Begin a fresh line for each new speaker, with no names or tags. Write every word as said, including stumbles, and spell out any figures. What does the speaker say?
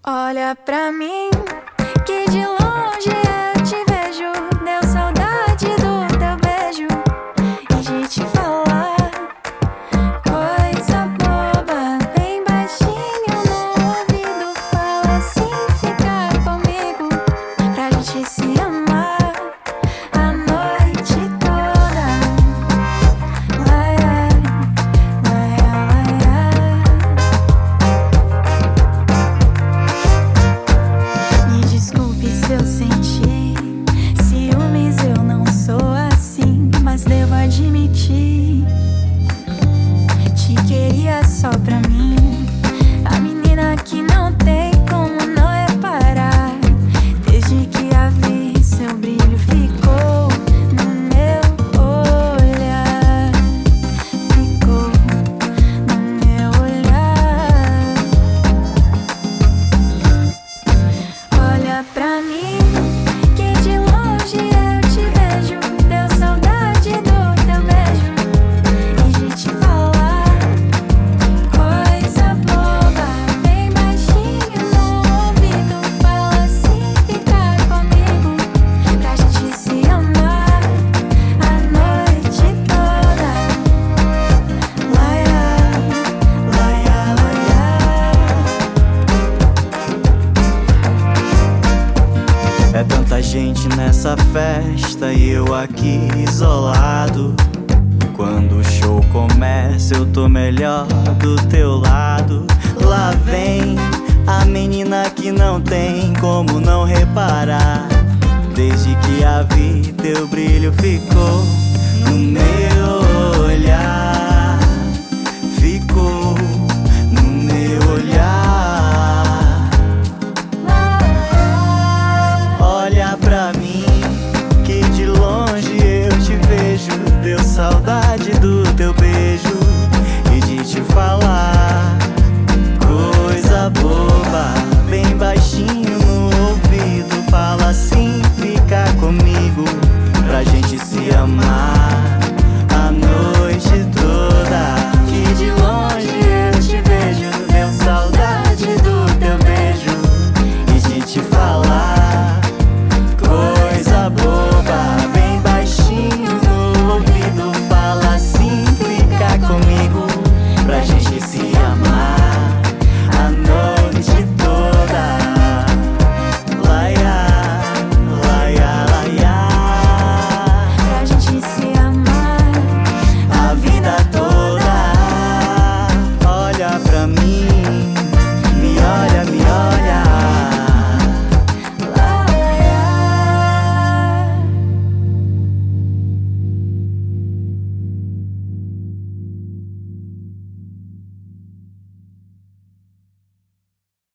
Olha pra mim, que de longe eu te vejo. Deu saudade do teu beijo e de te falar coisa boba, bem baixinho no ouvido. Fala assim, fica comigo pra gente se amar a noite toda. Laia, laia, laia. Me desculpe se eu senti ciúmes, eu não sou assim, mas devo admitir, te queria só pra mim. A menina que não tem como não reparar. Desde que a vi, seu brilho ficou no meu olhar. Ficou no meu olhar. Olha pra mim, que de longe eu te vejo. Deu saudade do teu beijo e de te falar coisa boba, bem baixinho no ouvido. Fala assim, ficar comigo pra gente se amar a noite toda. Laia, laia, laia.
É tanta gente nessa festa e eu aqui isolado. Quando o show começa eu tô melhor do teu lado. Lá vem a menina que não tem como não reparar. Desde que a vi, teu brilho ficou no meu olhar.